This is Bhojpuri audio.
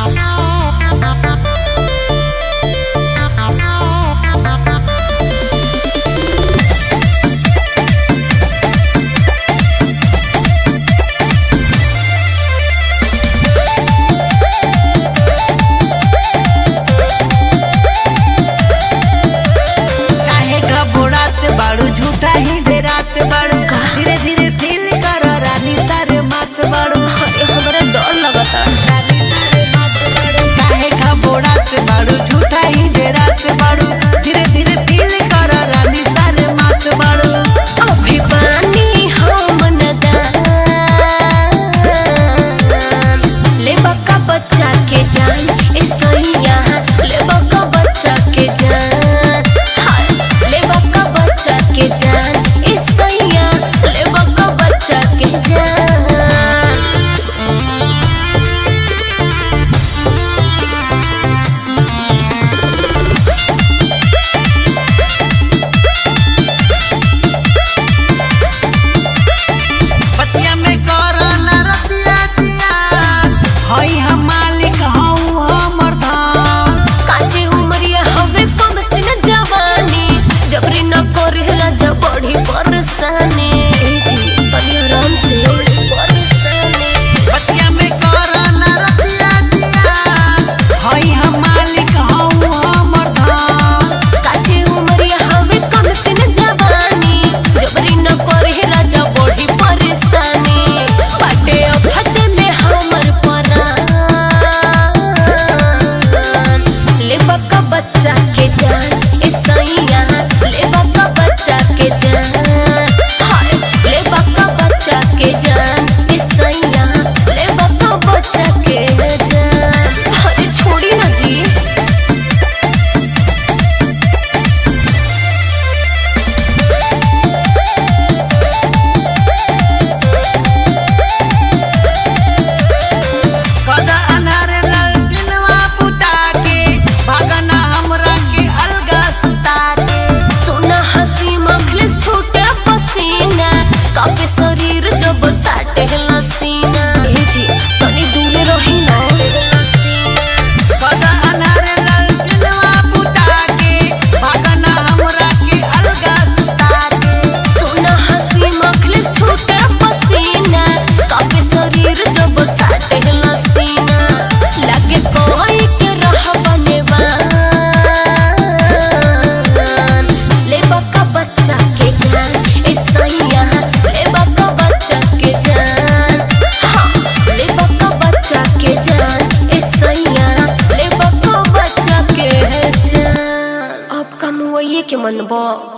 धीरे धीरे फील कर रानी सारे मात बड़ो। हमरा डर लगता काहे घबरात बाड़ू झूठा ही डेरात बाड़ू। धीरे धीरे फील कर रानी सारे मात बड़ो। अभी पानी हम नदान ले बक्का बच्चा के जान ए सैया ले बक्का बच्चा के जान हाय ले बक्का बच्चा के जान ए सैया ले बक्का बच्चा के जान। पतिया में कर न रतिया जिया हई हम मालिक हऊ हमर धान। काचे उमरिया हवे कम से न जवानी जबरी न करेला जब बड़ी परेशानी ए जी तनी आराम से परेशानी। पतिया में कर न रतिया जिया हई हम मालिक हऊ हमर धान। काचे उमरिया हवे कम से न जवानी जबरी न करेला जब बड़ी परेशानी बाटे अफते में हमर परान ले बक्का बच्चा के जान ए सैया ले बक्का बच्चा के जान हाय ले बक्का बच्चा के जान ए सैया ले बक्का बच्चा के जान। अरे छोड़ी ना जी कदा अनारे ललकिनवा पुता के भागना हमरा के अलगा सुता के। सोना हंसी मखले छूटे पसीना कापे शरीर जब साटे लसीना ए जी तनी दूर रही ना कदा अनारे ललकिनवा पुता के भागना हमरा के अलगा सुता के। सोना हंसी मखले छूटे पसीना कापे शरीर जब साटे लसीना लगे कोई के रह बनेवान ले बक्का बच्चा के जान ए सैया ले बक्का बच्चा के जान हाँ ले बक्का बच्चा के जान ए सैया ले बक्का बच्चा के जान। अब कम वही के मनबो।